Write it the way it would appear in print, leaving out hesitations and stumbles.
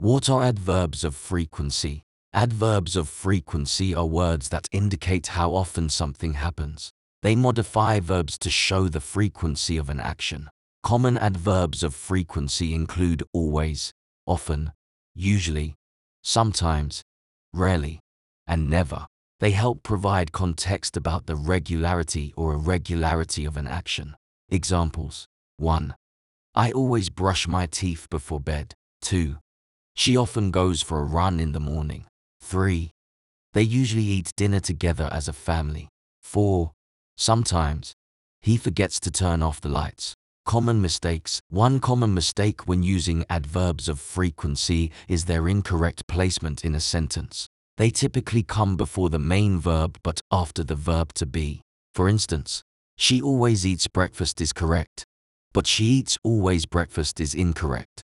What are adverbs of frequency? Adverbs of frequency are words that indicate how often something happens. They modify verbs to show the frequency of an action. Common adverbs of frequency include always, often, usually, sometimes, rarely, and never. They help provide context about the regularity or irregularity of an action. Examples: 1. I always brush my teeth before bed. 2. She often goes for a run in the morning. 3. They usually eat dinner together as a family. 4. Sometimes, he forgets to turn off the lights. Common mistakes. One common mistake when using adverbs of frequency is their incorrect placement in a sentence. They typically come before the main verb but after the verb to be. For instance, she always eats breakfast is correct, but she eats always breakfast is incorrect.